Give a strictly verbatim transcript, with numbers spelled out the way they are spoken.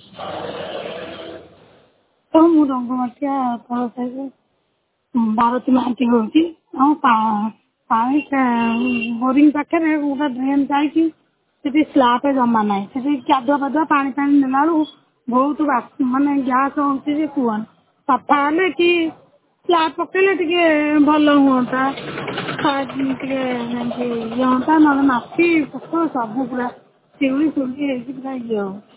ତ ମୁଁ ରଙ୍ଗମାଟିଆ ତଳ ସାହିରେ ଭାରତୀ ମହାନ୍ତି କହୁଛି। ଆଉ ପାଣି ବୋରିଂ ପାଖରେ ଗୋଟେ ଡ୍ରେନ୍ ଯାଇଛି, ସେଠି ସ୍ଲାବ ଜମା ନାହିଁ। ସେଠି କାଦୁଆ ପାଦୁଆ ପାଣି ପାଣି ନେଲା ବେଳକୁ ବହୁତ ମାନେ ଗ୍ୟାସ୍ ହଉଛି ଯେ କୁହନି। ସଫା ହେଲେ କି ସ୍ଲାବ ପକେଇଲେ ଟିକେ ଭଲ ହୁଅନ୍ତା, ଟିକେ ଯେମିତି ଇଏ ହୁଅନ୍ତା। ନହେଲେ ମାଟି ପୋକ ସବୁ ପୁରା ଶିଉଳି ଶୁଳି ହେଇକି ପୁରା ଇଏ ହଉ।